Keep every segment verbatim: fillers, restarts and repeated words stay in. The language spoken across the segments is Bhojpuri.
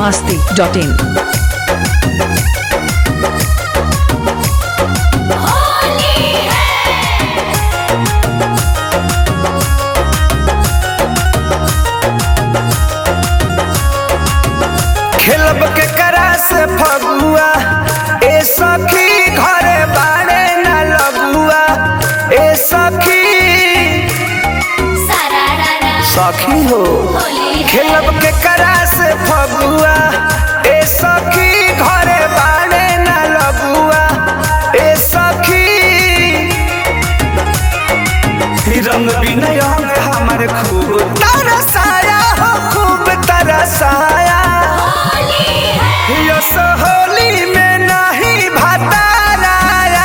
masti dot in. खेलब के करा से फगुआ ए सखी घरे बाड़े न लगुआ ए सखी सखी हो खेलब के करा से फगुआ ए सखी घरे बाड़े न लगुआ ए सखी रंग बिनय हमारे खूब तरसाया हो खूब तरसाया होली में नहीं भताराया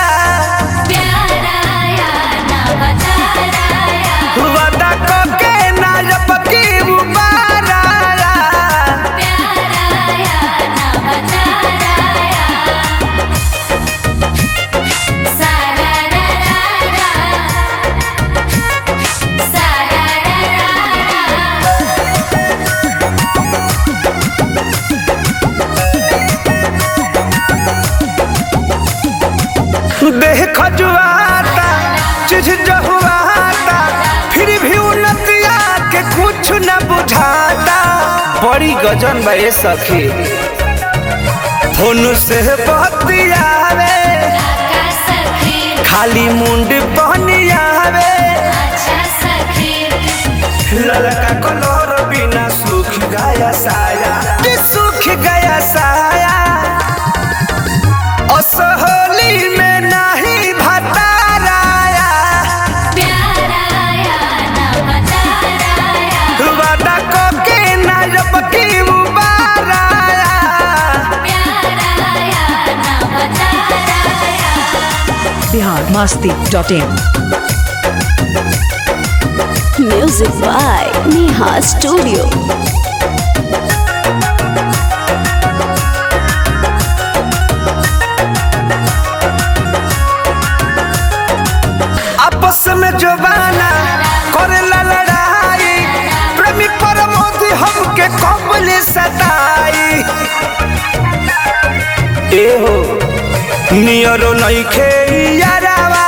वादा के नायब की उबाराया देह खजुआता चीज जहुआता फिर भी उन्नतिया के कुछ न बुझाता बड़ी गजन बा ए सखी फोन से बतियावे खाली मुंड बनियावे ललका कलर बिना सूख गया साया सूख गया साया असहोली में नहीं भताराया वादा के नायब की उबाराया Bihar masti dot in. Music by Neha Studio. आपस में जवाना करेला लड़ाई प्रेमी परमोधी हमके कबल सताई ए हो नियरो नइखे यारावा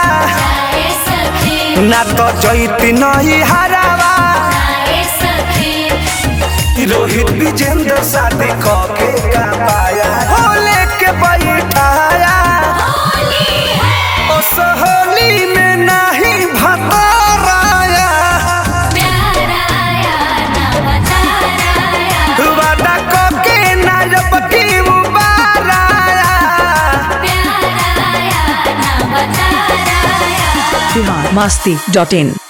ना तो जैती नहीं हारावा रोहित विजेंद्र शादी के का पाया हो लेके बैठाया ओ सहोली में नहीं भताराया वादा के नायब की उबाराया Bihar masti dot in.